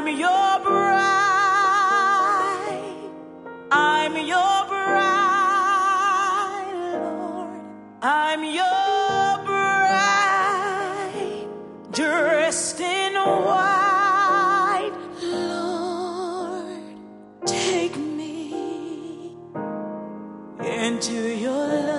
I'm your bride. I'm your bride, Lord. I'm your bride, dressed in white. Lord, take me into your love.